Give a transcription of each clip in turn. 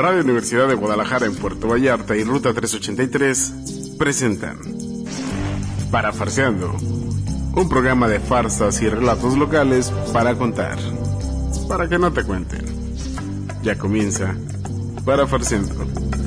Radio Universidad de Guadalajara en Puerto Vallarta y Ruta 383 presentan Parafarseando, un programa de farsas y relatos locales para contar, para que no te cuenten. Ya comienza Parafarseando.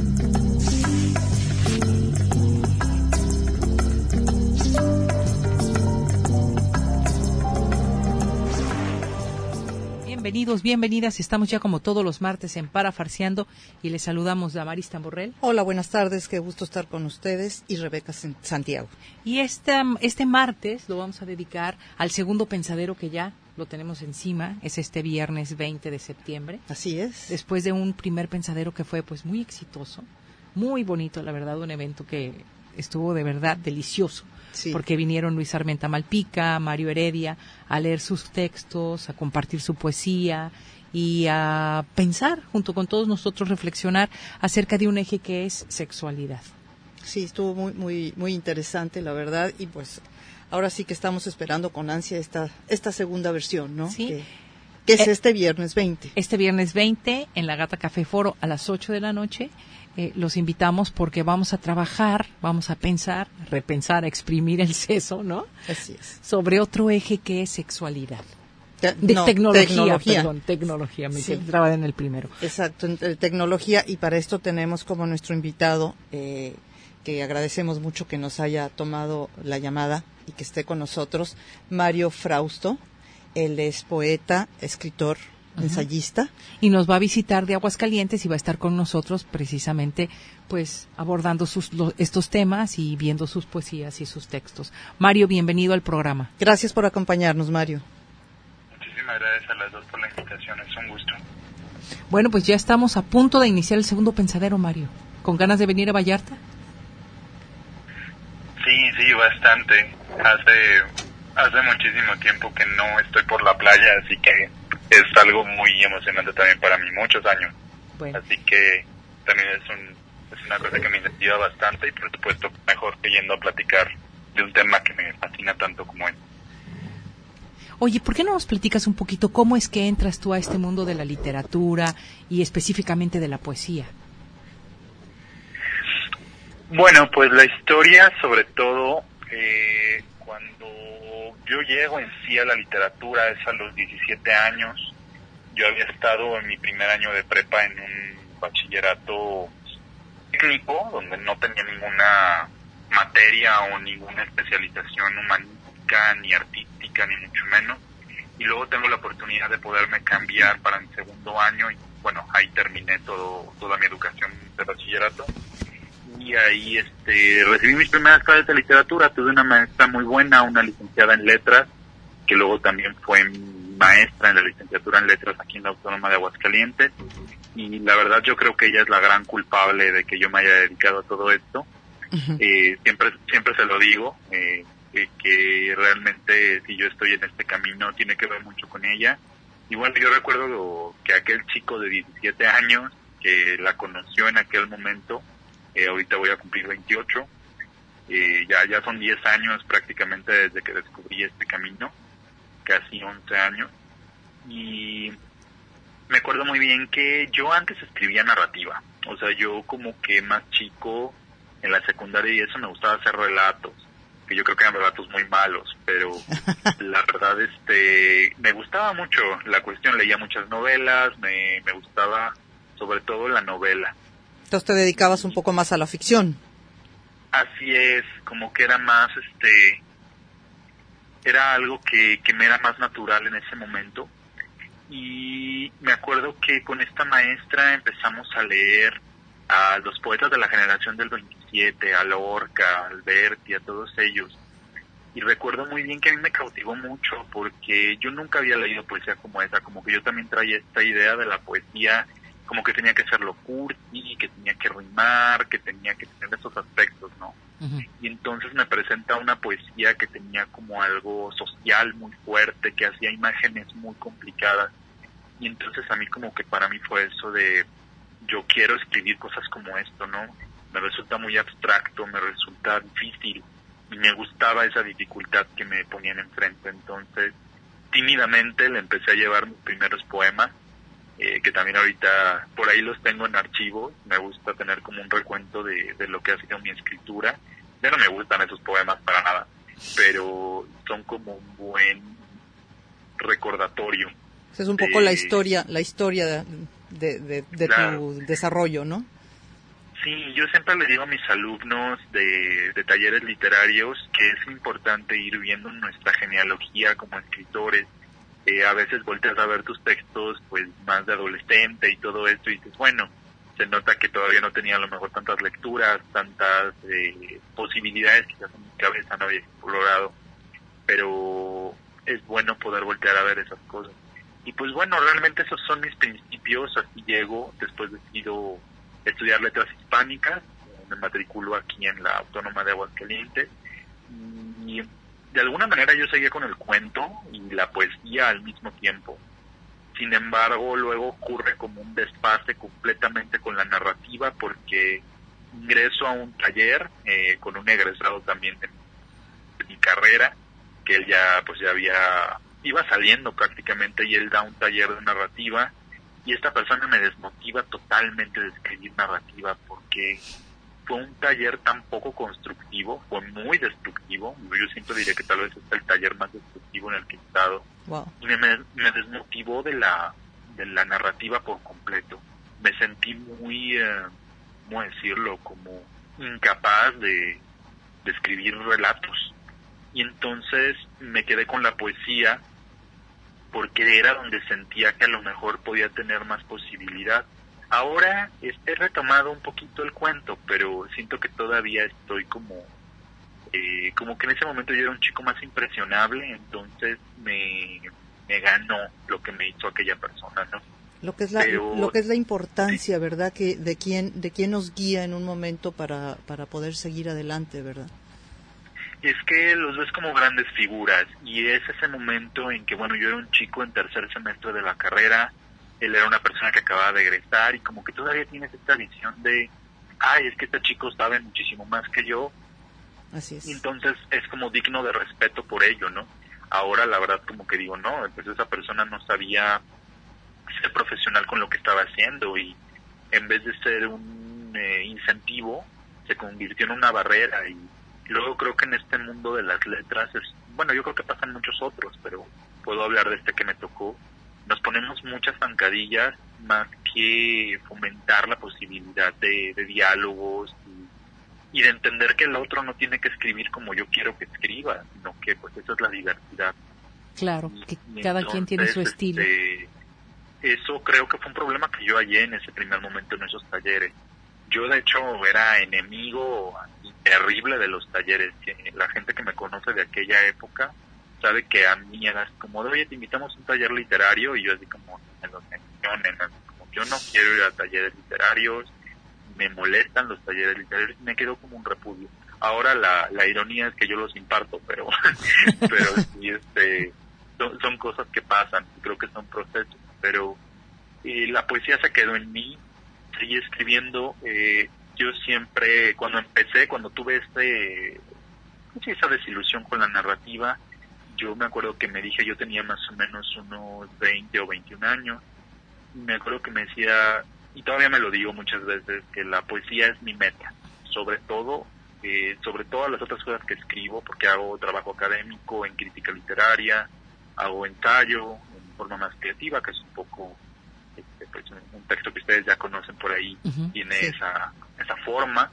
Bienvenidos, bienvenidas. Estamos ya como todos los martes en Parafarseando y les saludamos Damaris Tamborrell. Hola, buenas tardes, qué gusto estar con ustedes y Rebeca Santiago. Y este martes lo vamos a dedicar al segundo pensadero que ya lo tenemos encima, es este viernes 20 de septiembre. Así es. Después de un primer pensadero que fue pues muy exitoso, muy bonito, la verdad, un evento que estuvo de verdad delicioso. Sí. Porque vinieron Luis Armenta Malpica, Mario Heredia, a leer sus textos, a compartir su poesía y a pensar, junto con todos nosotros, reflexionar acerca de un eje que es sexualidad. Sí, estuvo muy interesante, la verdad, y pues ahora sí que estamos esperando con ansia esta segunda versión, ¿no? Sí. Que es este viernes 20. Este viernes 20 en la Gata Café Foro a las 8 de la noche. Los invitamos porque vamos a trabajar, vamos a pensar, repensar, a exprimir el seso, ¿no? Así es. Sobre otro eje que es sexualidad. Tecnología, me quedé trabada en el primero. Exacto, tecnología, y para esto tenemos como nuestro invitado, que agradecemos mucho que nos haya tomado la llamada y que esté con nosotros, Mario Frausto. Él es poeta, escritor, ensayista. Y nos va a visitar de Aguascalientes y va a estar con nosotros precisamente pues abordando estos temas y viendo sus poesías y sus textos. Mario, bienvenido al programa. Gracias por acompañarnos, Mario. Muchísimas gracias a las dos por la invitación, es un gusto. Bueno, pues ya estamos a punto de iniciar el segundo pensadero, Mario. ¿Con ganas de venir a Vallarta? Sí, bastante. Hace muchísimo tiempo que no estoy por la playa, así que es algo muy emocionante también para mí, muchos años. Bueno. Así que también es una cosa que me incentiva bastante y por supuesto mejor que yendo a platicar de un tema que me fascina tanto como él. Oye, ¿por qué no nos platicas un poquito cómo es que entras tú a este mundo de la literatura y específicamente de la poesía? Bueno, pues la historia, sobre todo, cuando yo llego en sí a la literatura es a los 17 años. Yo había estado en mi primer año de prepa en un bachillerato técnico, donde no tenía ninguna materia o ninguna especialización humanística, ni artística, ni mucho menos. Y luego tengo la oportunidad de poderme cambiar para mi segundo año, y bueno, ahí terminé toda mi educación de bachillerato. Y ahí recibí mis primeras clases de literatura. Tuve una maestra muy buena, una licenciada en letras, que luego también fue maestra en la licenciatura en letras aquí en la Autónoma de Aguascalientes, y la verdad yo creo que ella es la gran culpable de que yo me haya dedicado a todo esto. Uh-huh. Siempre se lo digo, que realmente si yo estoy en este camino tiene que ver mucho con ella. Y bueno, yo recuerdo que aquel chico de 17 años que la conoció en aquel momento, ahorita voy a cumplir 28, ya son 10 años prácticamente desde que descubrí este camino, casi 11 años, y me acuerdo muy bien que yo antes escribía narrativa, o sea, yo como que más chico, en la secundaria y eso, me gustaba hacer relatos, que yo creo que eran relatos muy malos, pero la verdad me gustaba mucho la cuestión, leía muchas novelas, me gustaba sobre todo la novela. Entonces te dedicabas un poco más a la ficción. Así es, como que era más, era algo que me era más natural en ese momento. Y me acuerdo que con esta maestra empezamos a leer a los poetas de la generación del 27, a Lorca, a Alberti, a todos ellos. Y recuerdo muy bien que a mí me cautivó mucho porque yo nunca había leído poesía como esa, como que yo también traía esta idea de la poesía como que tenía que ser lo cursi, que tenía que rimar, que tenía que tener esos aspectos, ¿no? Uh-huh. Y entonces me presenta una poesía que tenía como algo social muy fuerte, que hacía imágenes muy complicadas. Y entonces a mí como que para mí fue eso de, yo quiero escribir cosas como esto, ¿no? Me resulta muy abstracto, me resulta difícil, y me gustaba esa dificultad que me ponían enfrente. Entonces, tímidamente le empecé a llevar mis primeros poemas, que también ahorita por ahí los tengo en archivo. Me gusta tener como un recuento de lo que ha sido mi escritura. Ya no me gustan esos poemas para nada, pero son como un buen recordatorio. Es un poco la historia de claro. Tu desarrollo, ¿no? Sí, yo siempre le digo a mis alumnos de talleres literarios que es importante ir viendo nuestra genealogía como escritores. A veces volteas a ver tus textos pues más de adolescente y todo esto y dices, bueno, se nota que todavía no tenía a lo mejor tantas lecturas, tantas posibilidades quizás en mi cabeza no había explorado, pero es bueno poder voltear a ver esas cosas. Y pues bueno, realmente esos son mis principios, así llego, después decido estudiar letras hispánicas, me matriculo aquí en la Autónoma de Aguascalientes, y de alguna manera yo seguía con el cuento y la poesía al mismo tiempo. Sin embargo, luego ocurre como un desfase completamente con la narrativa porque ingreso a un taller con un egresado también de mi carrera, que él ya iba saliendo prácticamente y él da un taller de narrativa y esta persona me desmotiva totalmente de escribir narrativa porque fue un taller tan poco constructivo, fue muy destructivo. Yo siempre diré que tal vez es el taller más destructivo en el que he estado. Wow. Y me desmotivó de la narrativa por completo. Me sentí muy, ¿cómo decirlo? Como incapaz de escribir relatos. Y entonces me quedé con la poesía porque era donde sentía que a lo mejor podía tener más posibilidad. Ahora he retomado un poquito el cuento, pero siento que todavía estoy como que en ese momento yo era un chico más impresionable, entonces me ganó lo que me hizo aquella persona, ¿no? Lo que es la importancia, ¿verdad? Que de quién nos guía en un momento para poder seguir adelante, ¿verdad? Es que los ves como grandes figuras y es ese momento en que, bueno, yo era un chico en tercer semestre de la carrera, él era una persona que acababa de egresar y como que todavía tienes esta visión de, es que este chico sabe muchísimo más que yo. Así es. Y entonces es como digno de respeto por ello, ¿no? Ahora la verdad como que digo, no, pues esa persona no sabía ser profesional con lo que estaba haciendo y en vez de ser un incentivo, se convirtió en una barrera y luego creo que en este mundo de las letras yo creo que pasan muchos otros, pero puedo hablar de este que me tocó. Nos ponemos muchas zancadillas más que fomentar la posibilidad de diálogos y de entender que el otro no tiene que escribir como yo quiero que escriba, sino que pues esa es la diversidad. Claro, que cada quien tiene su estilo. Eso creo que fue un problema que yo hallé en ese primer momento en esos talleres. Yo de hecho era enemigo terrible de los talleres. La gente que me conoce de aquella época sabe que a mí era como, oye, te invitamos a un taller literario, y yo así como, en los mencionen, como yo no quiero ir a talleres literarios, me molestan los talleres literarios, me quedo como un repudio. Ahora la ironía es que yo los imparto, pero sí, son cosas que pasan, creo que son procesos, pero la poesía se quedó en mí, seguí escribiendo. Yo siempre, cuando tuve esa desilusión con la narrativa, yo me acuerdo que me dije, yo tenía más o menos unos 20 o 21 años, y me acuerdo que me decía, y todavía me lo digo muchas veces, que la poesía es mi meta, sobre todo sobre todas las otras cosas que escribo, porque hago trabajo académico en crítica literaria, hago ensayo en forma más creativa, que es un poco pues, un texto que ustedes ya conocen por ahí, tiene sí. esa forma,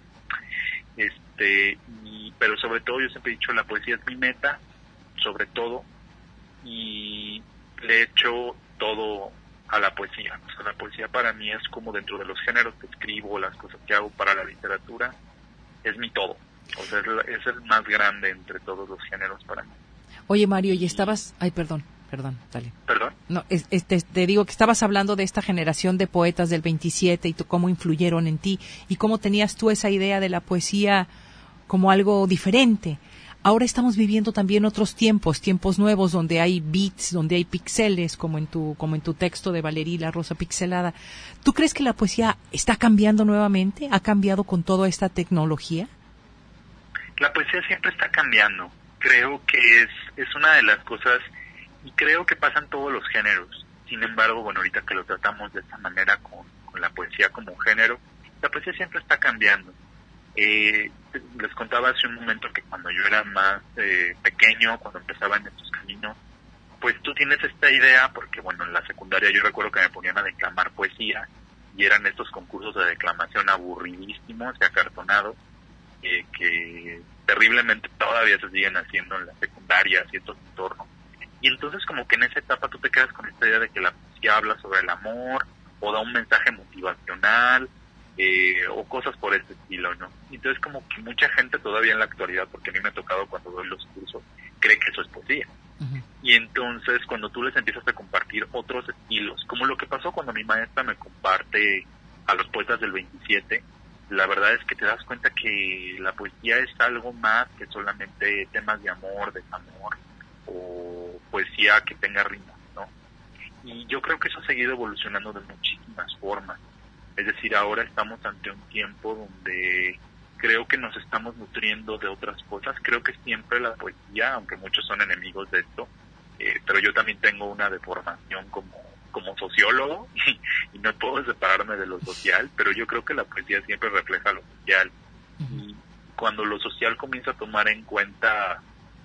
pero sobre todo yo siempre he dicho, la poesía es mi meta, sobre todo, y le echo todo a la poesía. O sea, la poesía para mí es como dentro de los géneros que escribo, las cosas que hago para la literatura, es mi todo. O sea, es el más grande entre todos los géneros para mí. Oye, Mario, y estabas... Ay, perdón, dale. ¿Perdón? No, te digo que estabas hablando de esta generación de poetas del 27 y cómo influyeron en ti y cómo tenías tú esa idea de la poesía como algo diferente. Ahora estamos viviendo también otros tiempos nuevos donde hay beats, donde hay píxeles, como en tu texto de Valerí, La Rosa Pixelada. ¿Tú crees que la poesía está cambiando nuevamente? ¿Ha cambiado con toda esta tecnología? La poesía siempre está cambiando. Creo que es una de las cosas, y creo que pasa en todos los géneros. Sin embargo, bueno, ahorita que lo tratamos de esta manera con la poesía como género, la poesía siempre está cambiando. Les contaba hace un momento que cuando yo era más pequeño, cuando empezaba en estos caminos, pues tú tienes esta idea, porque bueno, en la secundaria yo recuerdo que me ponían a declamar poesía, y eran estos concursos de declamación aburridísimos y acartonados, que terriblemente todavía se siguen haciendo en las secundarias y estos entornos. Y entonces como que en esa etapa tú te quedas con esta idea de que la poesía habla sobre el amor, o da un mensaje motivacional, o cosas por este estilo, ¿no? Entonces como que mucha gente todavía en la actualidad, porque a mí me ha tocado cuando doy los cursos, cree que eso es poesía. Uh-huh. Y entonces cuando tú les empiezas a compartir otros estilos, como lo que pasó cuando mi maestra me comparte a los poetas del 27, la verdad es que te das cuenta que la poesía es algo más que solamente temas de amor, desamor, o poesía que tenga rimas, ¿no? Y yo creo que eso ha seguido evolucionando de muchísimas formas. Es decir, ahora estamos ante un tiempo donde creo que nos estamos nutriendo de otras cosas. Creo que siempre la poesía, aunque muchos son enemigos de esto, pero yo también tengo una deformación como sociólogo y no puedo separarme de lo social, pero yo creo que la poesía siempre refleja lo social. Y cuando lo social comienza a tomar en cuenta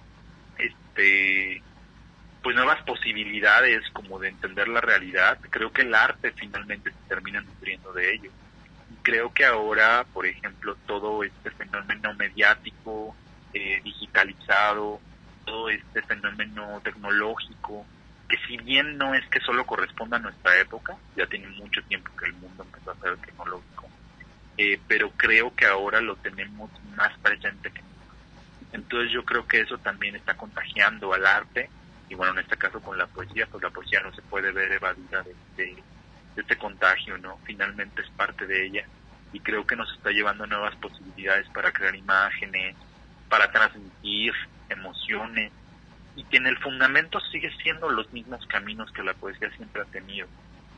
pues nuevas posibilidades como de entender la realidad, creo que el arte finalmente se termina nutriendo de ello. Y creo que ahora, por ejemplo, todo este fenómeno mediático, digitalizado, todo este fenómeno tecnológico, que si bien no es que solo corresponda a nuestra época, ya tiene mucho tiempo que el mundo empezó a ser tecnológico, pero creo que ahora lo tenemos más presente que nunca. Entonces yo creo que eso también está contagiando al arte, y bueno, en este caso con la poesía, pues la poesía no se puede ver evadida de este contagio, ¿no? Finalmente es parte de ella, y creo que nos está llevando a nuevas posibilidades para crear imágenes, para transmitir emociones, y que en el fundamento sigue siendo los mismos caminos que la poesía siempre ha tenido,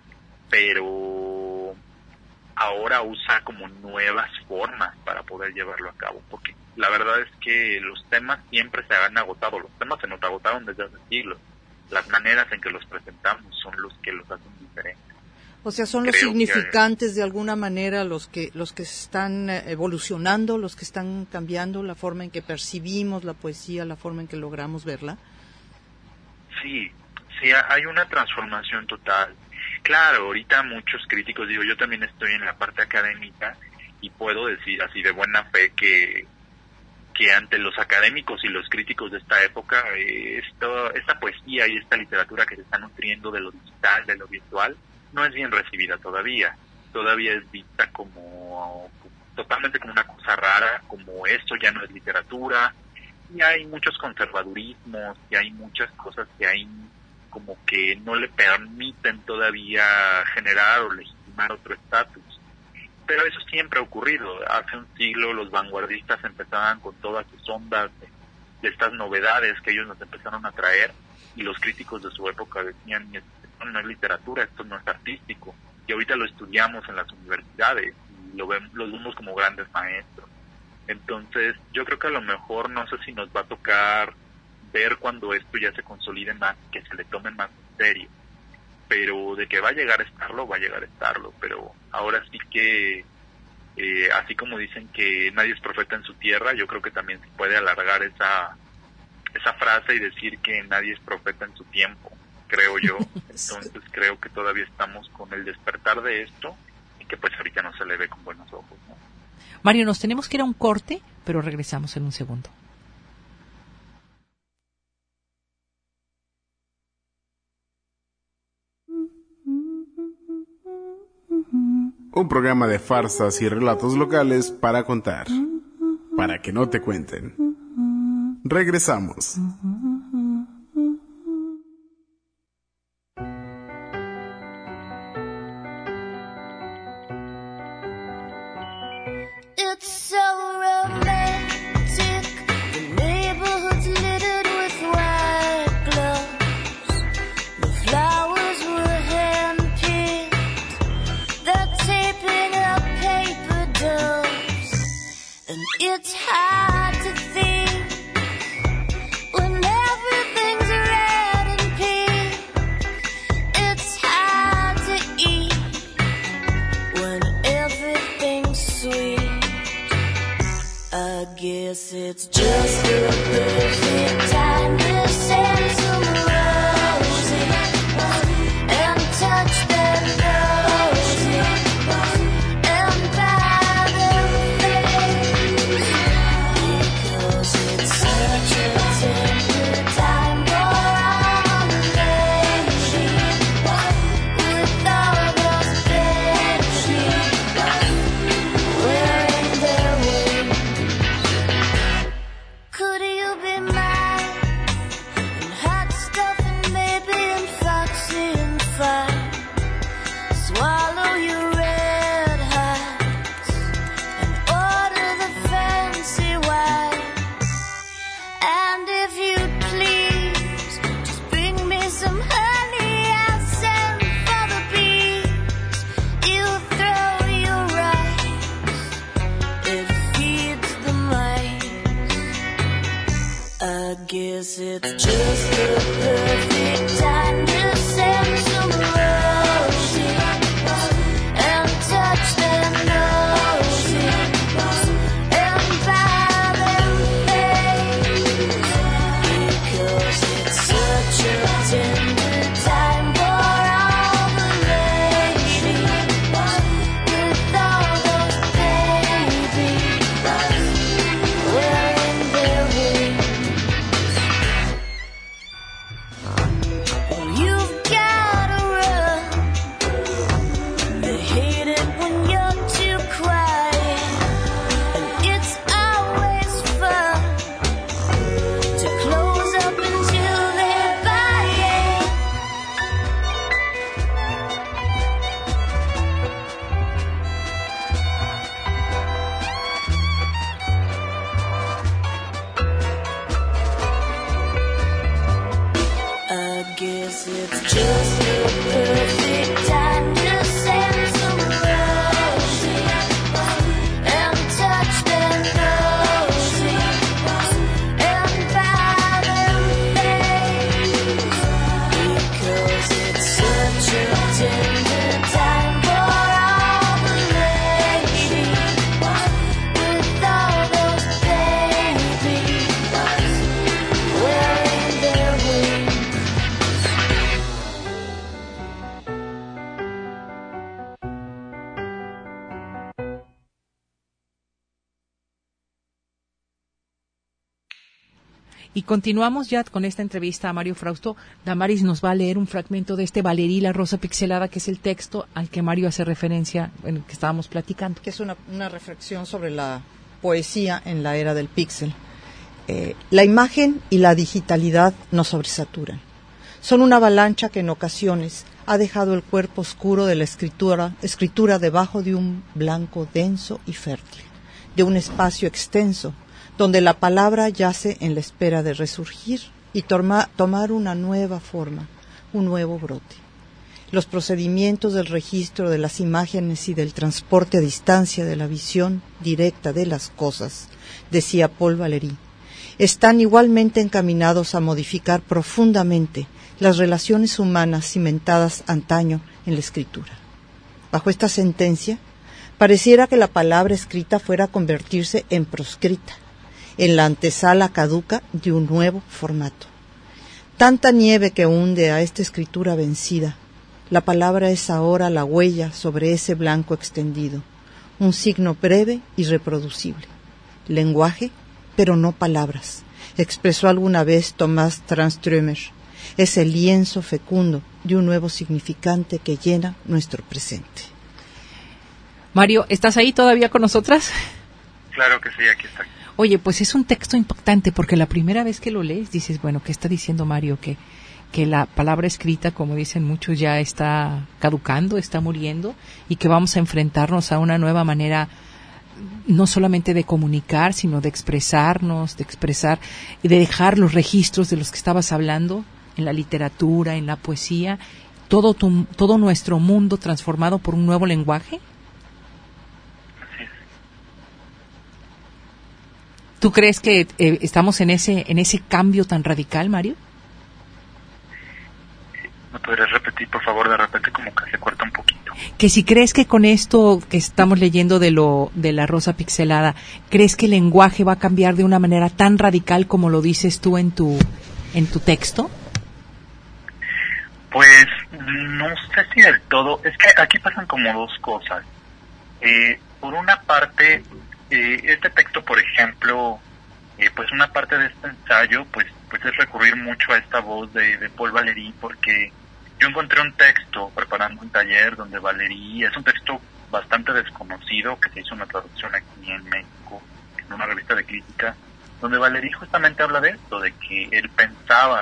pero ahora usa como nuevas formas para poder llevarlo a cabo, porque la verdad es que los temas siempre se han agotado, los temas se nos agotaron desde hace siglos, las maneras en que los presentamos son los que los hacen diferentes. O sea, son los significantes de alguna manera los que están evolucionando, los que están cambiando la forma en que percibimos la poesía, la forma en que logramos verla. Sí, hay una transformación total. Claro, ahorita muchos críticos, digo, yo también estoy en la parte académica y puedo decir así de buena fe que ante los académicos y los críticos de esta época, esta poesía y esta literatura que se está nutriendo de lo digital, de lo virtual, no es bien recibida todavía es vista como totalmente como una cosa rara, como esto ya no es literatura, y hay muchos conservadurismos, y hay muchas cosas que hay como que no le permiten todavía generar o legitimar otro estatus. Pero eso siempre ha ocurrido. Hace un siglo los vanguardistas empezaban con todas sus ondas de estas novedades que ellos nos empezaron a traer, y los críticos de su época decían, esto no es literatura, esto no es artístico, y ahorita lo estudiamos en las universidades y los vemos como grandes maestros. Entonces yo creo que a lo mejor no sé si nos va a tocar ver cuando esto ya se consolide más, que se le tome más en serio, pero de que va a llegar a estarlo, pero ahora sí que así como dicen que nadie es profeta en su tierra, yo creo que también se puede alargar esa frase y decir que nadie es profeta en su tiempo, creo yo. Entonces creo que todavía estamos con el despertar de esto, y que pues ahorita no se le ve con buenos ojos, ¿no? Mario, nos tenemos que ir a un corte, pero regresamos en un segundo. Un programa de farsas y relatos locales para contar, para que no te cuenten. Regresamos. It's so romantic. The neighborhood's littered with white gloves. The flowers were hand-picked. They're taping up paper doves. And it's hard to think when everything's red and pink. It's guess it's just the perfect time to send some roses and touch their noses and buy them things, because it's such a tender time for our lady, with all those babies wearing their wings. Could you be mine? And hot stuff and maybe and foxy and fine. Swallow your red hearts and order the fancy wine. And if you'd please, just bring me some honey I'll send for the bees. You throw your rice, it feeds the mice. I guess it's just the perfect time to send some roses and touch their noses and buy them things, because it's such a tender time for all the ladies with all those babies wearing their wings. Well, you've gotta run. They hate it when you're too quiet, and it's always fun to close up until they're buying. I guess it's just the perfect time to send some roses and touch their noses and buy them things, because it's such a tender time for all the ladies with all those babies wearing their wings. Y continuamos ya con esta entrevista a Mario Frausto. Damaris nos va a leer un fragmento de este Valerí, la rosa pixelada, que es el texto al que Mario hace referencia en el que estábamos platicando. Que es una reflexión sobre la poesía en la era del píxel. La imagen y la digitalidad nos sobresaturan. Son una avalancha que en ocasiones ha dejado el cuerpo oscuro de la escritura debajo de un blanco denso y fértil, de un espacio extenso, donde la palabra yace en la espera de resurgir y tomar una nueva forma, un nuevo brote. Los procedimientos del registro de las imágenes y del transporte a distancia de la visión directa de las cosas, decía Paul Valéry, están igualmente encaminados a modificar profundamente las relaciones humanas cimentadas antaño en la escritura. Bajo esta sentencia, pareciera que la palabra escrita fuera a convertirse en proscrita, en la antesala caduca de un nuevo formato. Tanta nieve que hunde a esta escritura vencida, la palabra es ahora la huella sobre ese blanco extendido, un signo breve y reproducible. Lenguaje, pero no palabras, expresó alguna vez Tomás Tranströmer. Es el lienzo fecundo de un nuevo significante que llena nuestro presente. Mario, ¿estás ahí todavía con nosotras? Claro que sí, aquí estoy. Oye, pues es un texto impactante porque la primera vez que lo lees dices, bueno, ¿qué está diciendo Mario? Que la palabra escrita, como dicen muchos, ya está caducando, está muriendo y que vamos a enfrentarnos a una nueva manera no solamente de comunicar, sino de expresarnos, de expresar y de dejar los registros de los que estabas hablando en la literatura, en la poesía, todo nuestro mundo transformado por un nuevo lenguaje. ¿Tú crees que estamos en ese cambio tan radical, Mario? ¿Me podrías repetir, por favor? De repente como que se corta un poquito. que si crees que con esto que estamos leyendo de la Rosa Pixelada, ¿crees que el lenguaje va a cambiar de una manera tan radical como lo dices tú en tu texto? Pues no sé si del todo. Es que aquí pasan como dos cosas. Por una parte, este texto, por ejemplo, pues una parte de este ensayo, pues es recurrir mucho a esta voz de Paul Valéry, porque yo encontré un texto preparando un taller donde Valéry, es un texto bastante desconocido, que se hizo una traducción aquí en México, en una revista de crítica, donde Valéry justamente habla de esto, de que él pensaba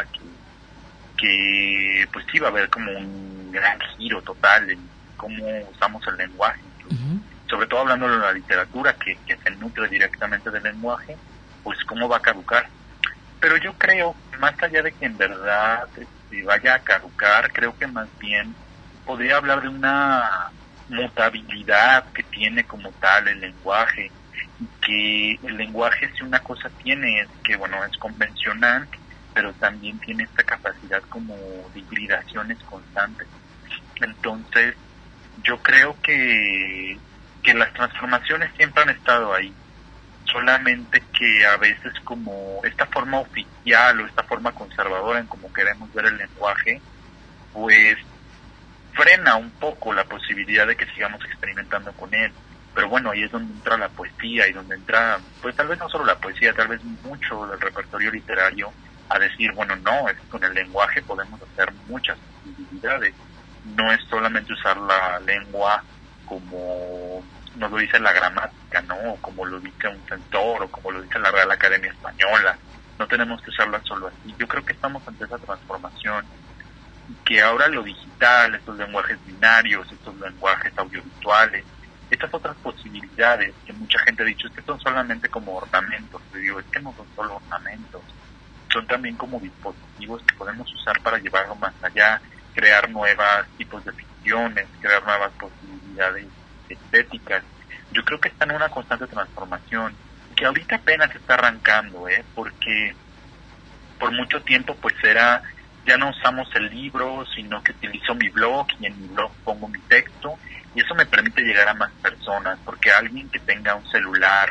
que pues iba a haber como un gran giro total en cómo usamos el lenguaje, sobre todo hablando de la literatura que se nutre directamente del lenguaje, pues cómo va a caducar. Pero yo creo, más allá de que en verdad vaya a caducar, creo que más bien podría hablar de una mutabilidad que tiene como tal el lenguaje, y que el lenguaje, si una cosa tiene, es que bueno, es convencional, pero también tiene esta capacidad como de hibridaciones constantes. Entonces, yo creo que las transformaciones siempre han estado ahí, solamente que a veces como esta forma oficial o esta forma conservadora en como queremos ver el lenguaje, pues frena un poco la posibilidad de que sigamos experimentando con él. Pero bueno, ahí es donde entra la poesía y donde entra, pues tal vez no solo la poesía, tal vez mucho del repertorio literario, a decir, bueno, no, es que con el lenguaje podemos hacer muchas posibilidades. No es solamente usar la lengua como nos lo dice la gramática, ¿no? O como lo dice un censor, o como lo dice la Real Academia Española. No tenemos que usarla solo así. Yo creo que estamos ante esa transformación, que ahora lo digital, estos lenguajes binarios, estos lenguajes audiovisuales, estas otras posibilidades que mucha gente ha dicho, es que son solamente como ornamentos. Te digo, es que no son solo ornamentos, son también como dispositivos que podemos usar para llevarlo más allá, crear nuevos tipos de ficciones, crear nuevas posibilidades estéticas. Yo creo que está en una constante transformación, que ahorita apenas está arrancando, porque por mucho tiempo pues ya no usamos el libro, sino que utilizo mi blog, y en mi blog pongo mi texto, y eso me permite llegar a más personas, porque alguien que tenga un celular,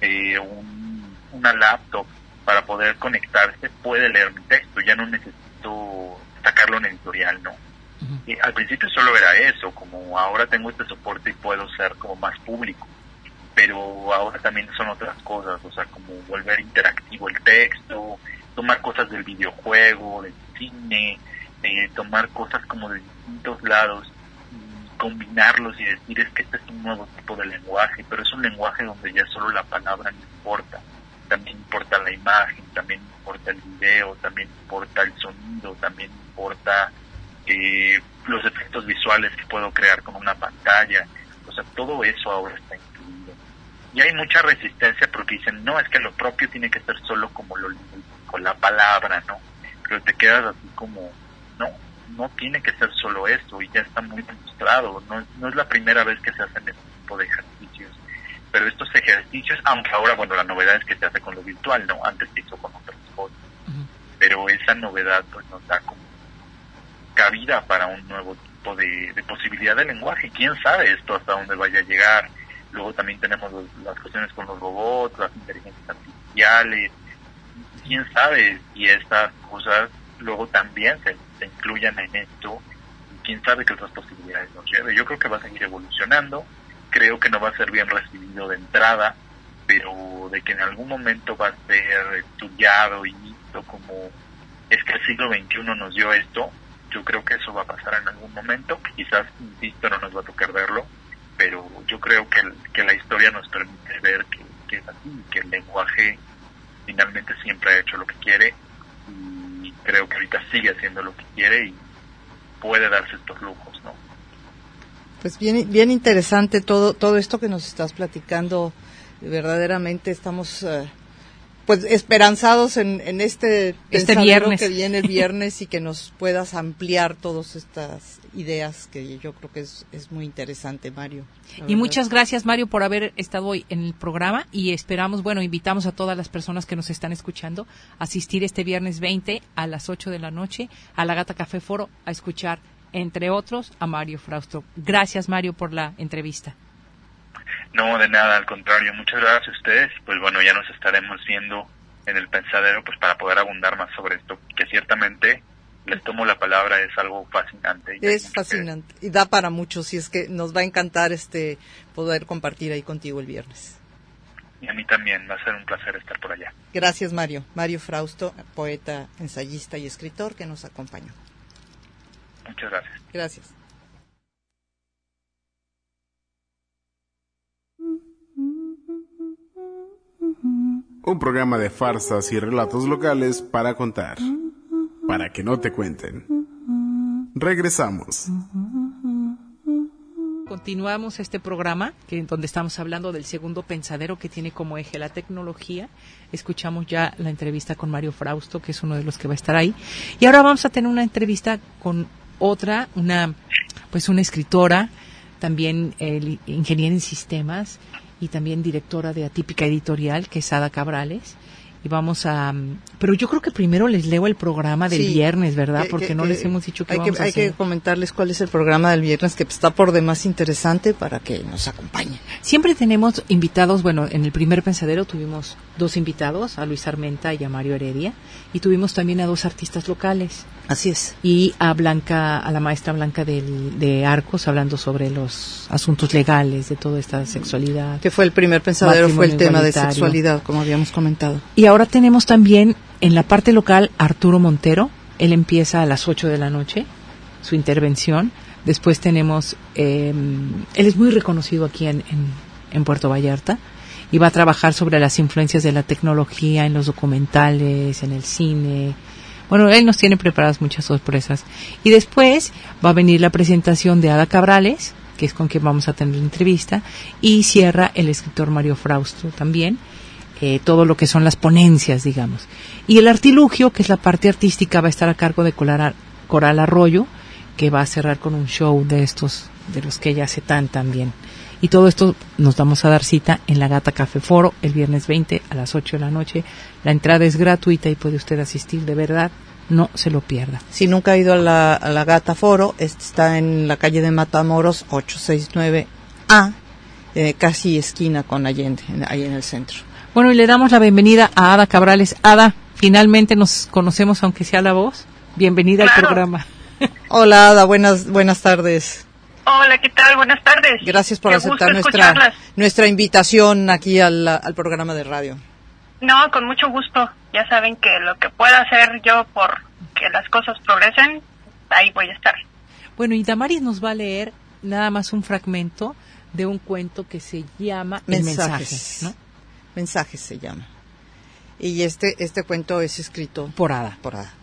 una laptop, para poder conectarse, puede leer mi texto, ya no necesito sacarlo en editorial, ¿no? Al principio solo era eso, como ahora tengo este soporte y puedo ser como más público, pero ahora también son otras cosas, o sea, como volver interactivo el texto, tomar cosas del videojuego, del cine, tomar cosas como de distintos lados, combinarlos y decir, es que este es un nuevo tipo de lenguaje, pero es un lenguaje donde ya solo la palabra no importa, también importa la imagen, también importa el video, también importa el sonido, también importa los efectos visuales que puedo crear con una pantalla. O sea, todo eso ahora está incluido. Y hay mucha resistencia porque dicen, no, es que lo propio tiene que ser solo como lo lingüístico, la palabra, ¿no? Pero te quedas así como, no tiene que ser solo eso, y ya está muy demostrado. No es la primera vez que se hacen este tipo de ejercicios. Pero estos ejercicios, aunque ahora, bueno, la novedad es que se hace con lo virtual, ¿no? Antes se hizo con otras cosas. Pero esa novedad pues nos da como cabida para un nuevo tipo de posibilidad de lenguaje. ¿Quién sabe esto hasta dónde vaya a llegar? Luego también tenemos las cuestiones con los robots, las inteligencias artificiales. ¿Quién sabe si estas cosas luego también se incluyan en esto? ¿Quién sabe qué otras posibilidades nos lleve? Yo creo que va a seguir evolucionando. Creo que no va a ser bien recibido de entrada, pero de que en algún momento va a ser estudiado y visto como es que el siglo XXI nos dio esto. Yo creo que eso va a pasar en algún momento, que quizás, insisto, no nos va a tocar verlo, pero yo creo que la historia nos permite ver que es así, que el lenguaje finalmente siempre ha hecho lo que quiere, y creo que ahorita sigue haciendo lo que quiere y puede darse estos lujos, ¿no? Pues bien interesante todo esto que nos estás platicando. Verdaderamente estamos pues esperanzados en este viernes que viene el viernes, y que nos puedas ampliar todas estas ideas, que yo creo que es muy interesante, Mario. Y muchas gracias, Mario, por haber estado hoy en el programa, y esperamos, invitamos a todas las personas que nos están escuchando a asistir este viernes 20 a las 8 de la noche a la Gata Café Foro a escuchar entre otros, a Mario Frausto. Gracias, Mario, por la entrevista. No, de nada, al contrario, muchas gracias a ustedes. Pues bueno, ya nos estaremos viendo en el pensadero, pues para poder abundar más sobre esto, que ciertamente les tomo la palabra, es algo fascinante. Es fascinante y da para mucho, si es que nos va a encantar poder compartir ahí contigo el viernes. Y a mí también, va a ser un placer estar por allá. Gracias, Mario. Mario Frausto, poeta, ensayista y escritor que nos acompañó. Muchas gracias. Gracias. Un programa de farsas y relatos locales para contar, para que no te cuenten. Regresamos. Continuamos este programa donde estamos hablando del segundo pensadero que tiene como eje la tecnología. Escuchamos ya la entrevista con Mario Frausto, que es uno de los que va a estar ahí. Y ahora vamos a tener una entrevista con otra, una escritora, también ingeniera en sistemas y también directora de Atípica Editorial, que es Ada Cabrales. Y vamos a... Pero yo creo que primero les leo el programa del viernes, ¿verdad? Porque no les hemos dicho qué vamos a hacer. Hay que comentarles cuál es el programa del viernes, que está por demás interesante para que nos acompañen. Siempre tenemos invitados, bueno, en el primer pensadero tuvimos 2 invitados, a Luis Armenta y a Mario Heredia, y tuvimos también a 2 artistas locales. Así es. Y a la maestra Blanca de Arcos, hablando sobre los asuntos legales de toda esta sexualidad. Que fue el primer pensadero, fue el tema de sexualidad, como habíamos comentado. Y ahora tenemos también en la parte local a Arturo Montero. Él empieza a las 8 de la noche, su intervención. Después tenemos, él es muy reconocido aquí en Puerto Vallarta, y va a trabajar sobre las influencias de la tecnología en los documentales, en el cine. Bueno, él nos tiene preparadas muchas sorpresas. Y después va a venir la presentación de Ada Cabrales, que es con quien vamos a tener la entrevista, y cierra el escritor Mario Frausto también, todo lo que son las ponencias, digamos. Y el artilugio, que es la parte artística, va a estar a cargo de Coral Arroyo, que va a cerrar con un show de los que ella hace tan bien. Y todo esto nos vamos a dar cita en la Gata Café Foro el viernes 20 a las 8 de la noche. La entrada es gratuita y puede usted asistir, de verdad, no se lo pierda. Si nunca ha ido a la Gata Foro, está en la calle de Matamoros 869A, casi esquina con Allende, ahí en el centro. Bueno, y le damos la bienvenida a Ada Cabrales. Ada, finalmente nos conocemos, aunque sea la voz. Bienvenida al programa. Hola, Ada, buenas tardes. Hola, ¿qué tal? Buenas tardes. Gracias por Qué aceptar gusto nuestra invitación aquí al programa de radio. No, con mucho gusto. Ya saben que lo que pueda hacer yo por que las cosas progresen, ahí voy a estar. Bueno, y Damaris nos va a leer nada más un fragmento de un cuento que se llama Mensajes, ¿no? Mensajes se llama. Y este cuento es escrito por Ada.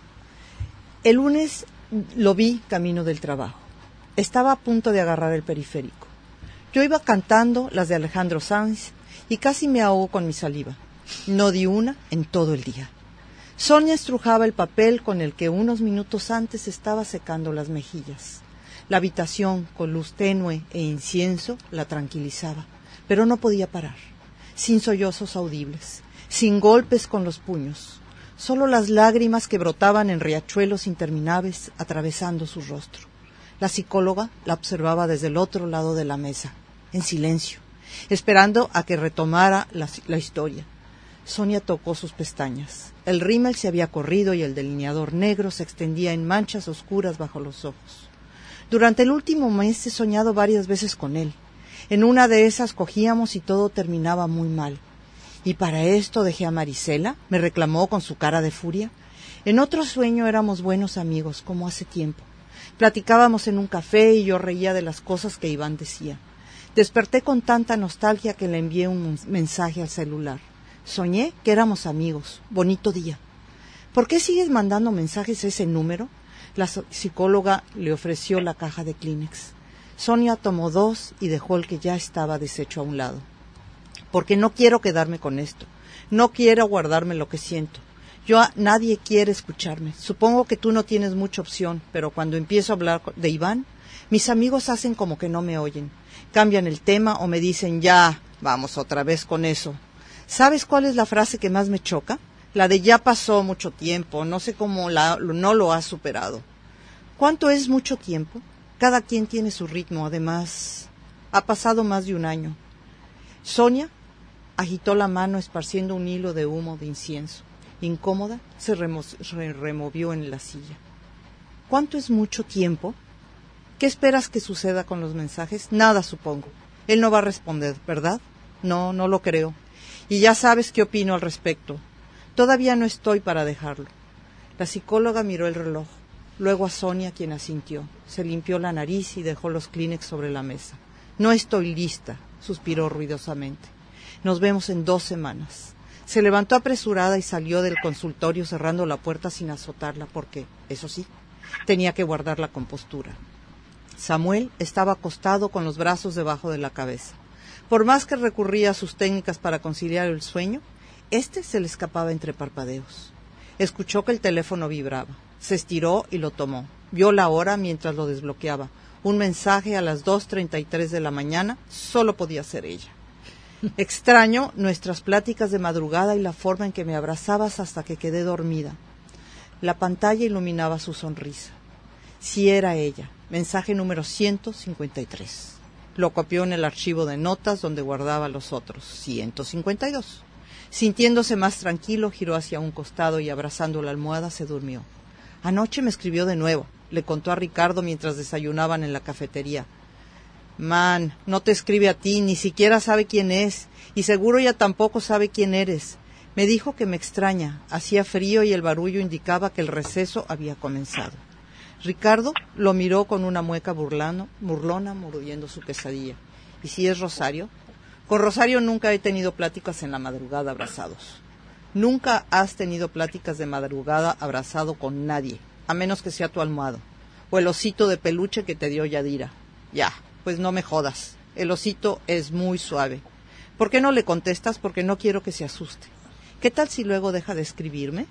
El lunes lo vi camino del trabajo. Estaba a punto de agarrar el periférico. Yo iba cantando las de Alejandro Sanz y casi me ahogo con mi saliva. No di una en todo el día. Sonia estrujaba el papel con el que unos minutos antes estaba secando las mejillas. La habitación, con luz tenue e incienso, la tranquilizaba, pero no podía parar. Sin sollozos audibles, sin golpes con los puños, solo las lágrimas que brotaban en riachuelos interminables atravesando su rostro. La psicóloga la observaba desde el otro lado de la mesa, en silencio, esperando a que retomara la historia. Sonia tocó sus pestañas. El rímel se había corrido y el delineador negro se extendía en manchas oscuras bajo los ojos. Durante el último mes he soñado varias veces con él. En una de esas cogíamos y todo terminaba muy mal. ¿Y para esto dejé a Marisela?, me reclamó con su cara de furia. En otro sueño éramos buenos amigos, como hace tiempo. Platicábamos en un café y yo reía de las cosas que Iván decía. Desperté con tanta nostalgia que le envié un mensaje al celular. Soñé que éramos amigos. Bonito día. ¿Por qué sigues mandando mensajes a ese número? La psicóloga le ofreció la caja de Kleenex. Sonia tomó 2 y dejó el que ya estaba deshecho a un lado. Porque no quiero quedarme con esto. No quiero guardarme lo que siento. Nadie quiere escucharme. Supongo que tú no tienes mucha opción, pero cuando empiezo a hablar de Iván, mis amigos hacen como que no me oyen. Cambian el tema o me dicen, ya, vamos otra vez con eso. ¿Sabes cuál es la frase que más me choca? La de ya pasó mucho tiempo, no sé cómo no lo has superado. ¿Cuánto es mucho tiempo? Cada quien tiene su ritmo, además, ha pasado más de un año. Sonia agitó la mano esparciendo un hilo de humo de incienso. Incómoda, se removió en la silla. ¿Cuánto es mucho tiempo? ¿Qué esperas que suceda con los mensajes? Nada, supongo. Él no va a responder, ¿verdad? No, no lo creo. Y ya sabes qué opino al respecto. Todavía no estoy para dejarlo. La psicóloga miró el reloj, luego a Sonia, quien asintió. Se limpió la nariz y dejó los Kleenex sobre la mesa. No estoy lista, suspiró ruidosamente. Nos vemos en 2 semanas. Se levantó apresurada y salió del consultorio cerrando la puerta sin azotarla porque, eso sí, tenía que guardar la compostura. Samuel estaba acostado con los brazos debajo de la cabeza. Por más que recurría a sus técnicas para conciliar el sueño, se le escapaba entre parpadeos. Escuchó que el teléfono vibraba. Se estiró y lo tomó. Vio la hora mientras lo desbloqueaba. Un mensaje a las 2:33 de la mañana. Solo podía ser ella. Extraño nuestras pláticas de madrugada y la forma en que me abrazabas hasta que quedé dormida. La pantalla iluminaba su sonrisa. Sí era ella. Mensaje número 153. Lo copió en el archivo de notas donde guardaba los otros. 152. Sintiéndose más tranquilo, giró hacia un costado y abrazando la almohada se durmió. Anoche me escribió de nuevo. Le contó a Ricardo mientras desayunaban en la cafetería. Man, no te escribe a ti, ni siquiera sabe quién es, y seguro ella tampoco sabe quién eres. Me dijo que me extraña, hacía frío y el barullo indicaba que el receso había comenzado. Ricardo lo miró con una mueca burlona, mordiendo su quesadilla. ¿Y si es Rosario? Con Rosario nunca he tenido pláticas en la madrugada abrazados. Nunca has tenido pláticas de madrugada abrazado con nadie, a menos que sea tu almohado, o el osito de peluche que te dio Yadira. Ya, pues no me jodas, el osito es muy suave. ¿Por qué no le contestas? Porque no quiero que se asuste. ¿Qué tal si luego deja de escribirme?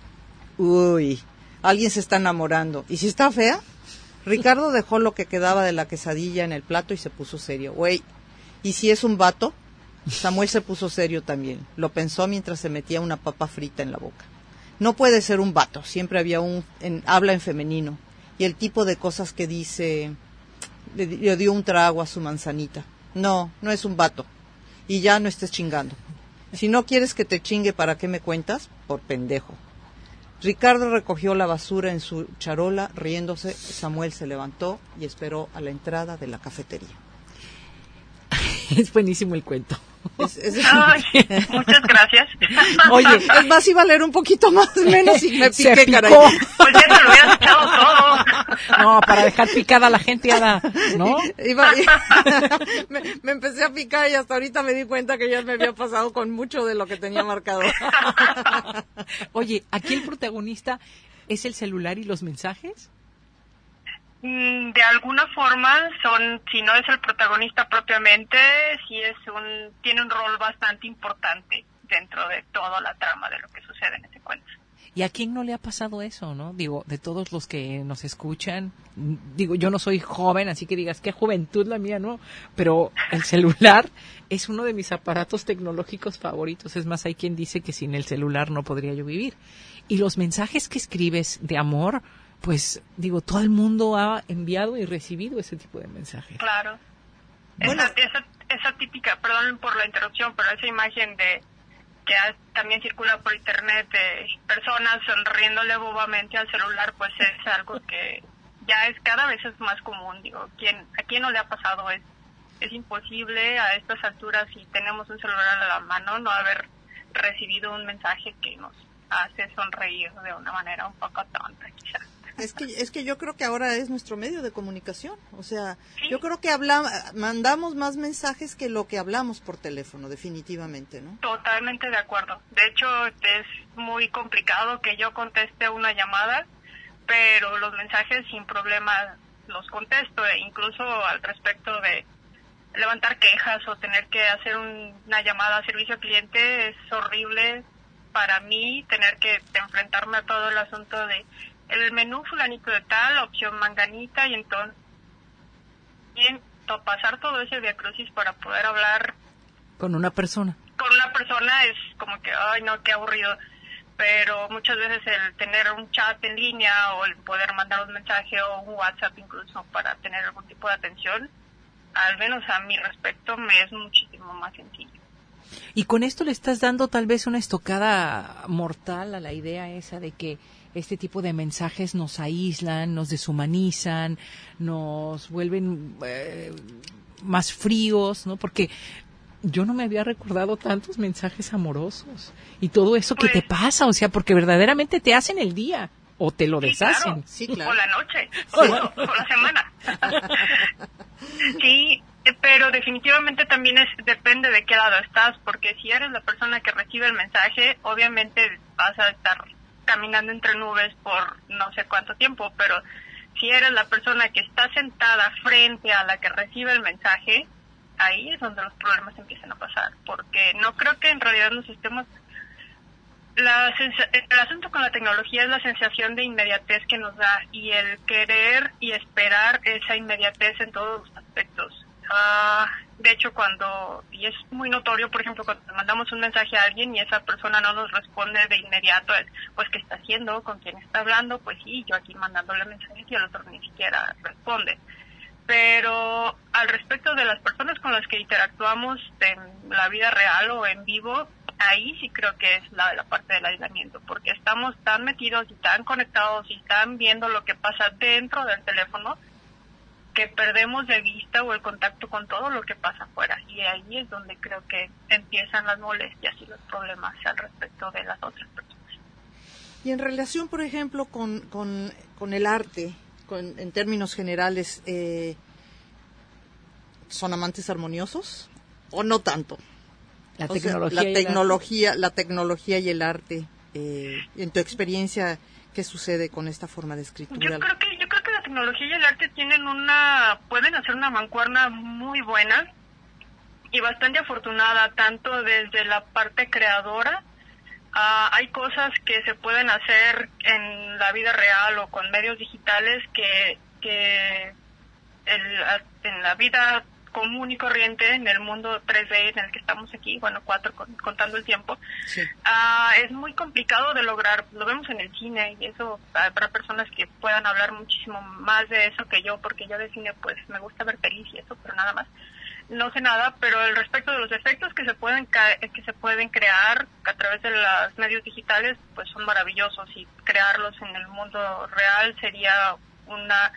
Uy, alguien se está enamorando. ¿Y si está fea? Ricardo dejó lo que quedaba de la quesadilla en el plato y se puso serio. Güey, ¿y si es un vato? Samuel se puso serio también. Lo pensó mientras se metía una papa frita en la boca. No puede ser un vato, siempre había habla en femenino. Y el tipo de cosas que dice, le dio un trago a su manzanita. No, no es un vato. Y ya no estés chingando. Si no quieres que te chingue, ¿para qué me cuentas? Por pendejo. Ricardo recogió la basura en su charola, riéndose. Samuel se levantó y esperó a la entrada de la cafetería. Es buenísimo el cuento. Ay, muchas gracias. Oye, es más, iba a leer un poquito más, menos y me piqué, se picó. caray. Pues ya te lo hubieras echado todo. No, para dejar picada a la gente, Ada, ¿no? Me empecé a picar y hasta ahorita me di cuenta que ya me había pasado con mucho de lo que tenía marcado. Oye, aquí el protagonista es el celular y los mensajes. De alguna forma si no es el protagonista propiamente, tiene un rol bastante importante dentro de toda la trama de lo que sucede en ese cuento. ¿Y a quién no le ha pasado eso, no? Digo, de todos los que nos escuchan, digo, yo no soy joven, así que digas, qué juventud la mía, ¿no? Pero el celular es uno de mis aparatos tecnológicos favoritos. Es más, hay quien dice que sin el celular no podría yo vivir. Y los mensajes que escribes de amor, pues, digo, todo el mundo ha enviado y recibido ese tipo de mensajes. Claro. Bueno. Esa típica, perdón por la interrupción, pero esa imagen que también circula por internet de personas sonriéndole bobamente al celular, pues es algo que ya cada vez es más común. Digo, ¿a quién no le ha pasado? Es imposible a estas alturas, si tenemos un celular a la mano, no haber recibido un mensaje que nos hace sonreír de una manera un poco tonta, quizás. Es que yo creo que ahora es nuestro medio de comunicación. O sea, sí. Yo creo que mandamos más mensajes que lo que hablamos por teléfono, definitivamente, ¿no? Totalmente de acuerdo. De hecho, es muy complicado que yo conteste una llamada, pero los mensajes sin problema los contesto, incluso al respecto de levantar quejas o tener que hacer una llamada a servicio al cliente. Es horrible para mí tener que enfrentarme a todo el asunto de el menú fulanito de tal, opción manganita, y entonces pasar todo ese viacrucis para poder hablar con una persona. Con una persona es como que, ay no, qué aburrido. pero muchas veces el tener un chat en línea o el poder mandar un mensaje o un WhatsApp incluso para tener algún tipo de atención, al menos a mi respecto, me es muchísimo más sencillo. Y con esto le estás dando tal vez una estocada mortal a la idea esa de que este tipo de mensajes nos aíslan, nos deshumanizan, nos vuelven más fríos, ¿no? Porque yo no me había recordado tantos mensajes amorosos y todo eso que te pasa, o sea, porque verdaderamente te hacen el día o te lo deshacen. Claro. Sí, claro. O la noche, o la semana. Sí, pero definitivamente también depende de qué lado estás, porque si eres la persona que recibe el mensaje, obviamente vas a estar caminando entre nubes por no sé cuánto tiempo, pero si eres la persona que está sentada frente a la que recibe el mensaje, ahí es donde los problemas empiezan a pasar, porque no creo que en realidad nos estemos... El asunto con la tecnología es la sensación de inmediatez que nos da y el querer y esperar esa inmediatez en todos los aspectos. De hecho, y es muy notorio, por ejemplo, cuando mandamos un mensaje a alguien y esa persona no nos responde de inmediato, pues, ¿qué está haciendo? ¿Con quién está hablando? Pues sí, yo aquí mandándole mensajes y el otro ni siquiera responde. Pero al respecto de las personas con las que interactuamos en la vida real o en vivo, ahí sí creo que es la parte del aislamiento, porque estamos tan metidos y tan conectados y tan viendo lo que pasa dentro del teléfono que perdemos de vista o el contacto con todo lo que pasa afuera, y ahí es donde creo que empiezan las molestias y los problemas al respecto de las otras personas. Y en relación, por ejemplo, con el arte, en términos generales, ¿son amantes armoniosos o no tanto? La tecnología y el arte, en tu experiencia, ¿qué sucede con esta forma de escritura? Yo creo que la tecnología y el arte pueden hacer una mancuerna muy buena y bastante afortunada, tanto desde la parte creadora. Hay cosas que se pueden hacer en la vida real o con medios digitales que en la vida común y corriente, en el mundo 3D en el que estamos aquí, 4 contando el tiempo, sí. Es muy complicado de lograr. Lo vemos en el cine y eso para personas que puedan hablar muchísimo más de eso que yo, porque yo de cine pues me gusta ver pelis y eso, pero nada más. No sé nada, pero el respecto de los efectos que se pueden crear a través de los medios digitales pues son maravillosos, y crearlos en el mundo real sería una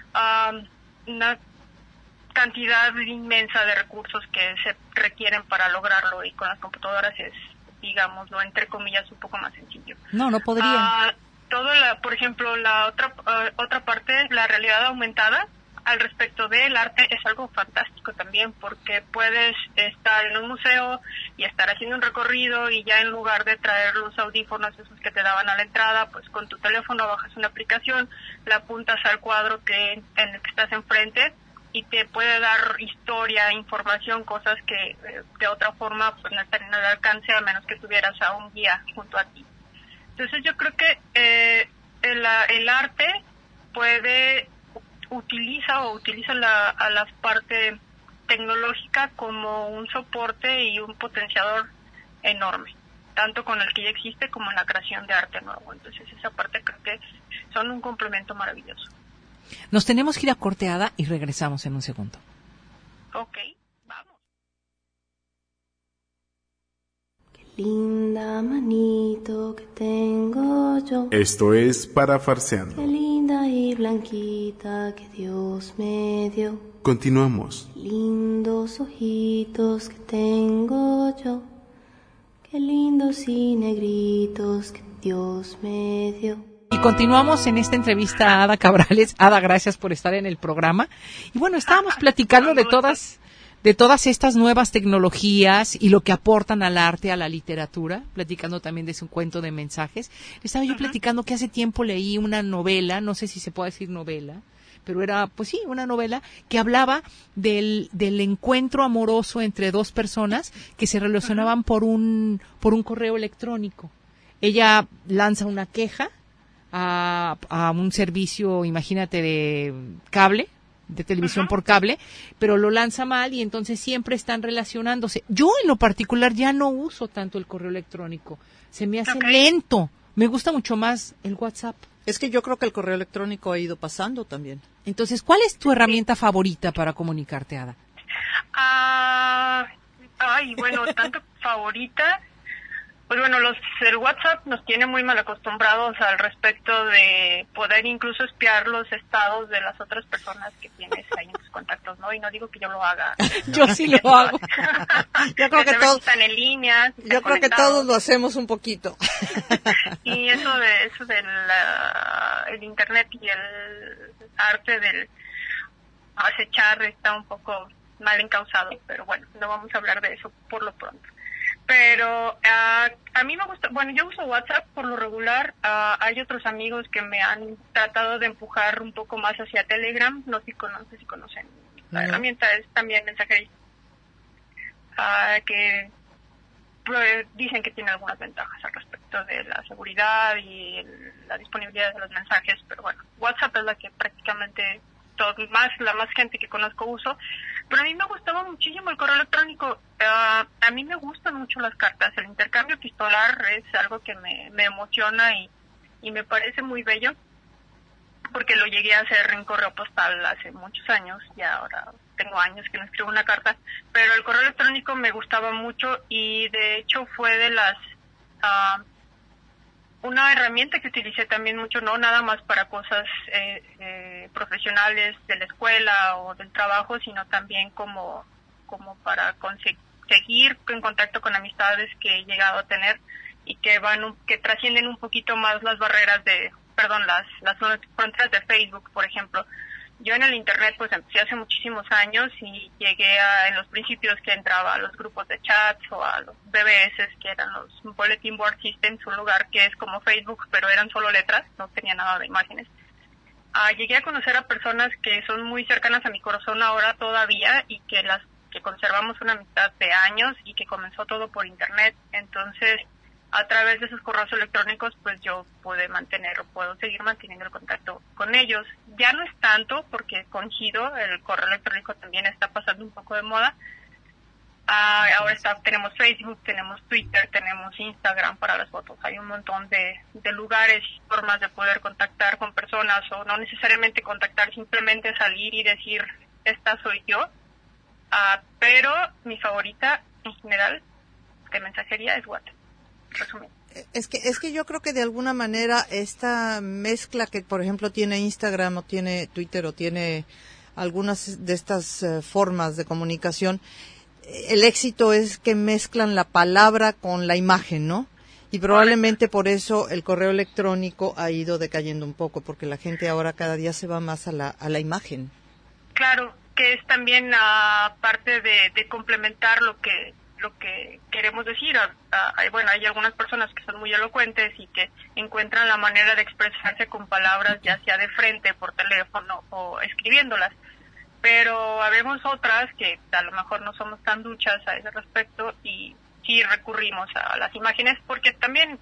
cantidad inmensa de recursos que se requieren para lograrlo, y con las computadoras es, digámoslo, entre comillas, un poco más sencillo. No podría. Por ejemplo, la otra parte, la realidad aumentada, al respecto del arte, es algo fantástico también, porque puedes estar en un museo y estar haciendo un recorrido, y ya en lugar de traer los audífonos esos que te daban a la entrada, pues con tu teléfono bajas una aplicación, la apuntas al cuadro en el que estás enfrente, y te puede dar historia, información, cosas que de otra forma pues no estarían al alcance a menos que tuvieras a un guía junto a ti. Entonces yo creo que el arte utiliza a la parte tecnológica como un soporte y un potenciador enorme, tanto con el que ya existe como en la creación de arte nuevo. Entonces esa parte creo que son un complemento maravilloso. Nos tenemos que ir a corteada y regresamos en un segundo. Ok, vamos. Qué linda manito que tengo yo. Esto es Parafarseando. Qué linda y blanquita que Dios me dio. Continuamos. Qué lindos ojitos que tengo yo. Qué lindos y negritos que Dios me dio. Y continuamos en esta entrevista a Ada Cabrales. Ada, gracias por estar en el programa. Y bueno, estábamos platicando de todas estas nuevas tecnologías y lo que aportan al arte, a la literatura, platicando también de su cuento de mensajes. Estaba yo platicando que hace tiempo leí una novela, no sé si se puede decir novela, pero era, pues sí, una novela que hablaba del encuentro amoroso entre dos personas que se relacionaban por un correo electrónico. Ella lanza una queja a un servicio, imagínate, de cable, televisión por cable, pero lo lanza mal y entonces siempre están relacionándose. Yo en lo particular ya no uso tanto el correo electrónico, se me hace lento, me gusta mucho más el WhatsApp. Es que yo creo que el correo electrónico ha ido pasando también. Entonces, ¿cuál es tu herramienta favorita para comunicarte, Ada? Bueno, tanto favorita. Pues bueno, el WhatsApp nos tiene muy mal acostumbrados al respecto de poder incluso espiar los estados de las otras personas que tienes ahí en tus contactos, ¿no? Y no digo que yo lo haga. Yo sí lo hago. Yo creo que todos están en línea. Yo creo que todos lo hacemos un poquito. Y eso del el internet y el arte del acechar está un poco mal encauzado, pero bueno, no vamos a hablar de eso por lo pronto. Pero a mí me gusta, bueno, yo uso WhatsApp por lo regular. Hay otros amigos que me han tratado de empujar un poco más hacia Telegram. No sé si conocen. La herramienta es también mensajería. Que dicen que tiene algunas ventajas al respecto de la seguridad y la disponibilidad de los mensajes. Pero bueno, WhatsApp es la que prácticamente la más gente que conozco uso. Pero a mí me gustaba muchísimo el correo electrónico. A mí me gustan mucho las cartas. El intercambio epistolar es algo que me emociona y me parece muy bello, porque lo llegué a hacer en correo postal hace muchos años, y ahora tengo años que no escribo una carta, pero el correo electrónico me gustaba mucho, y de hecho fue de las una herramienta que utilicé también mucho, no nada más para cosas profesionales de la escuela o del trabajo, sino también como para seguir en contacto con amistades que he llegado a tener y que trascienden un poquito más las barreras las fronteras de Facebook, por ejemplo. Yo en el internet pues empecé hace muchísimos años y llegué en los principios que entraba a los grupos de chats o a los BBS, que eran los Bulletin Board Systems, un lugar que es como Facebook, pero eran solo letras, no tenía nada de imágenes. Llegué a conocer a personas que son muy cercanas a mi corazón ahora todavía, y que conservamos una amistad de años, y que comenzó todo por internet. Entonces, a través de esos correos electrónicos, pues yo puedo seguir manteniendo el contacto con ellos. Ya no es tanto, porque coincido, el correo electrónico también está pasando un poco de moda. Ahora tenemos Facebook, tenemos Twitter, tenemos Instagram para las fotos. Hay un montón de lugares y formas de poder contactar con personas, o no necesariamente contactar, simplemente salir y decir, esta soy yo. Pero mi favorita en general de mensajería es WhatsApp. Es que yo creo que de alguna manera esta mezcla que, por ejemplo, tiene Instagram o tiene Twitter o tiene algunas de estas formas de comunicación, el éxito es que mezclan la palabra con la imagen, ¿no? Y probablemente por eso el correo electrónico ha ido decayendo un poco, porque la gente ahora cada día se va más a la imagen. Claro, que es también parte de complementar lo que queremos decir. Hay algunas personas que son muy elocuentes y que encuentran la manera de expresarse con palabras, ya sea de frente, por teléfono o escribiéndolas, pero habemos otras que a lo mejor no somos tan duchas a ese respecto y sí recurrimos a las imágenes, porque también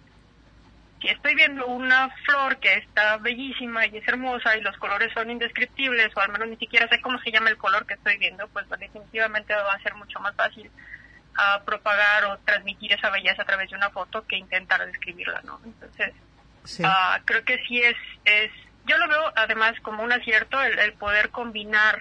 si estoy viendo una flor que está bellísima y es hermosa y los colores son indescriptibles, o al menos ni siquiera sé cómo se llama el color que estoy viendo, pues definitivamente va a ser mucho más fácil propagar o transmitir esa belleza a través de una foto que intentar describirla, ¿no? Entonces, sí. Creo que sí yo lo veo además como un acierto el poder combinar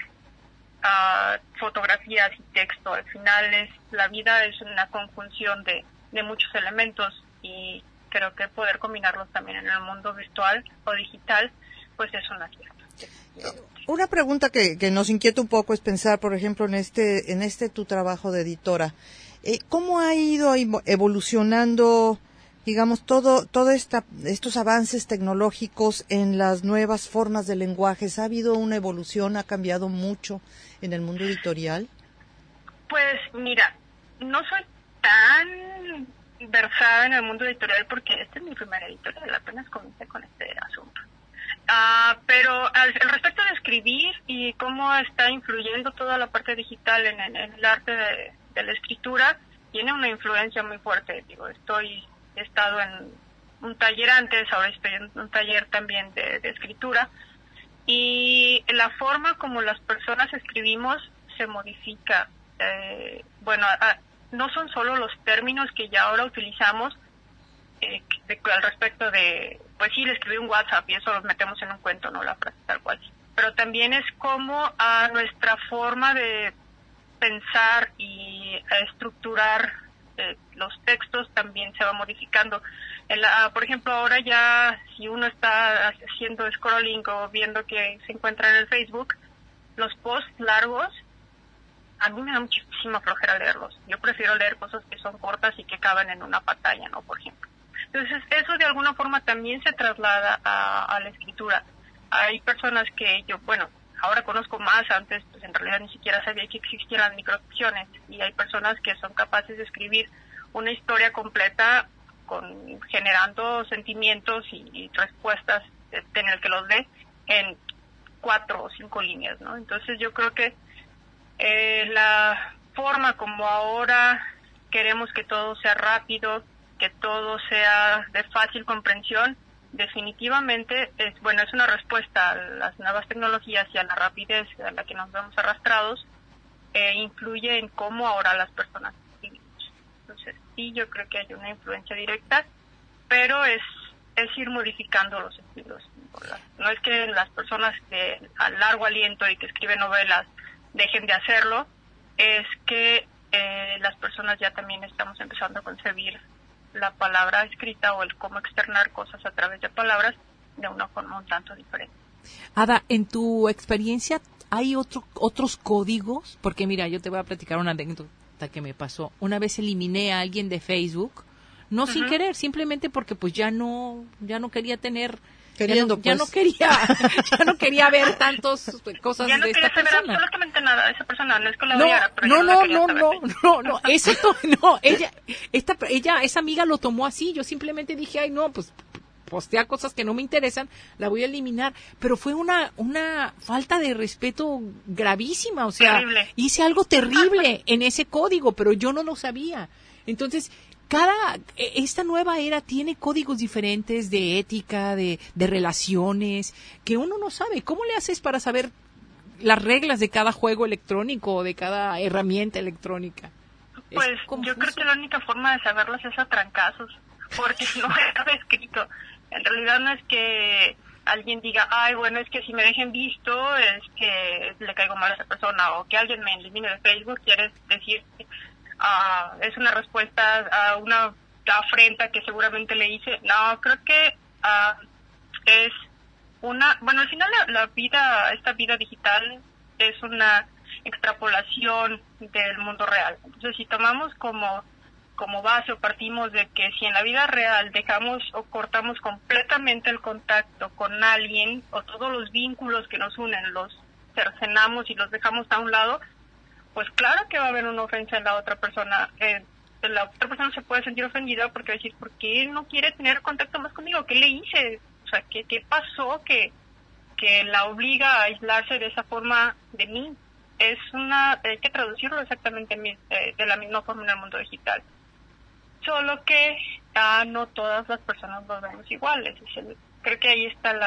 fotografías y texto. Al final la vida es una conjunción de muchos elementos, y creo que poder combinarlos también en el mundo virtual o digital, pues es un acierto. Una pregunta que nos inquieta un poco es pensar, por ejemplo, en este tu trabajo de editora. ¿Cómo ha ido evolucionando, digamos, estos avances tecnológicos en las nuevas formas de lenguajes? ¿Ha habido una evolución? ¿Ha cambiado mucho en el mundo editorial? Pues mira, no soy tan versada en el mundo editorial, porque este es mi primera editorial, apenas comencé con este asunto. Pero al respecto de escribir y cómo está influyendo toda la parte digital en el arte de la escritura, tiene una influencia muy fuerte. He estado en un taller antes, ahora estoy en un taller también de escritura, y la forma como las personas escribimos se modifica. No son solo los términos que ya ahora utilizamos al respecto de, pues sí, le escribí un WhatsApp y eso lo metemos en un cuento, no la frase tal cual, pero también es como a nuestra forma de pensar y estructurar los textos también se va modificando. Por ejemplo, ahora ya si uno está haciendo scrolling o viendo que se encuentra en el Facebook, los posts largos, a mí me da muchísima flojera leerlos. Yo prefiero leer cosas que son cortas y que caben en una pantalla, ¿no? Por ejemplo. Entonces, eso de alguna forma también se traslada a la escritura. Hay personas que ahora conozco más, antes pues en realidad ni siquiera sabía que existían las microficciones, y hay personas que son capaces de escribir una historia completa generando sentimientos y respuestas en el que los lee en 4 o 5 líneas, ¿no? Entonces yo creo que la forma como ahora queremos que todo sea rápido, que todo sea de fácil comprensión, definitivamente es una respuesta a las nuevas tecnologías y a la rapidez a la que nos vemos arrastrados, influye en cómo ahora las personas vivimos. Entonces sí, yo creo que hay una influencia directa, pero es ir modificando los estilos. No es que las personas a largo aliento y que escriben novelas dejen de hacerlo, es que las personas ya también estamos empezando a concebir la palabra escrita o el cómo externar cosas a través de palabras de una forma un tanto diferente. Ada, en tu experiencia, ¿hay otros códigos? Porque mira, yo te voy a platicar una anécdota que me pasó. Una vez eliminé a alguien de Facebook, no sin querer, simplemente porque pues ya no quería tener... Ya no quería ver tantas cosas de esta persona. Ya no quería saber absolutamente nada de esa persona, no es que la odiara, pero no, eso no, esa amiga lo tomó así, yo simplemente dije, ay no, pues postea cosas que no me interesan, la voy a eliminar, pero fue una falta de respeto gravísima, o sea, terrible. Hice algo terrible en ese código, pero yo no lo sabía. Entonces, esta nueva era tiene códigos diferentes de ética, de relaciones, que uno no sabe. ¿Cómo le haces para saber las reglas de cada juego electrónico o de cada herramienta electrónica? Pues yo creo que la única forma de saberlas es a trancazos, porque no está escrito. En realidad no es que alguien diga, ay, bueno, es que si me dejen visto es que le caigo mal a esa persona, o que alguien me elimine de Facebook, quieres decir... es una respuesta a una afrenta que seguramente le hice. No, creo que es al final esta vida digital es una extrapolación del mundo real. Entonces, si tomamos como base o partimos de que si en la vida real dejamos o cortamos completamente el contacto con alguien, o todos los vínculos que nos unen los cercenamos y los dejamos a un lado, pues claro que va a haber una ofensa en la otra persona. La otra persona se puede sentir ofendida porque va a decir, ¿por qué no quiere tener contacto más conmigo? ¿Qué le hice? O sea, ¿qué pasó que la obliga a aislarse de esa forma de mí? Hay que traducirlo exactamente de la misma forma en el mundo digital. Solo que no todas las personas lo vemos iguales. Creo que ahí está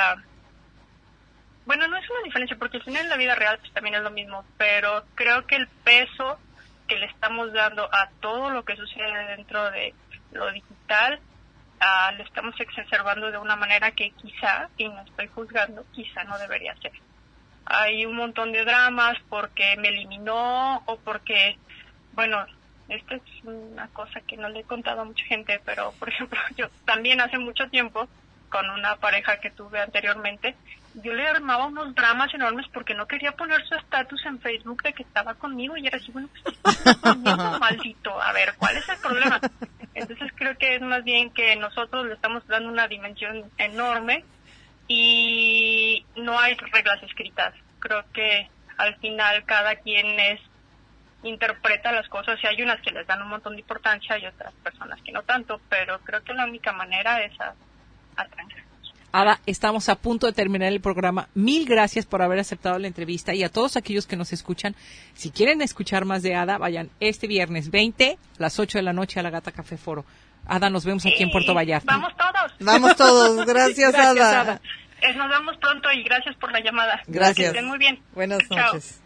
Bueno, no es una diferencia, porque al final en la vida real pues también es lo mismo, pero creo que el peso que le estamos dando a todo lo que sucede dentro de lo digital, lo estamos exacerbando de una manera que quizá, y no estoy juzgando, quizá no debería ser. Hay un montón de dramas porque me eliminó o porque, esta es una cosa que no le he contado a mucha gente, pero por ejemplo, yo también hace mucho tiempo, con una pareja que tuve anteriormente, yo le armaba unos dramas enormes porque no quería poner su estatus en Facebook de que estaba conmigo, y era así, pues maldito, a ver, ¿cuál es el problema? Entonces creo que es más bien que nosotros le estamos dando una dimensión enorme y no hay reglas escritas. Creo que al final cada quien interpreta las cosas, y hay unas que les dan un montón de importancia y otras personas que no tanto, pero creo que la única manera es a trancar. Ada, estamos a punto de terminar el programa. 1000 gracias por haber aceptado la entrevista, y a todos aquellos que nos escuchan, si quieren escuchar más de Ada, vayan este viernes 20 a las 8 de la noche a la Gata Café Foro. Ada, nos vemos aquí en Puerto Vallarta. ¡Vamos todos! ¡Vamos todos! Gracias, Ada. Nos vemos pronto y gracias por la llamada. Gracias. Que estén muy bien. Buenas noches.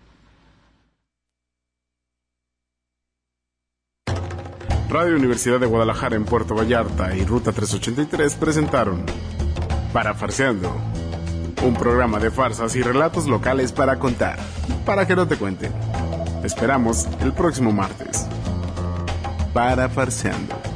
Radio Universidad de Guadalajara en Puerto Vallarta y Ruta 383 presentaron Parafarseando, un programa de farsas y relatos locales para contar, para que no te cuenten. Te esperamos el próximo martes. Parafarseando.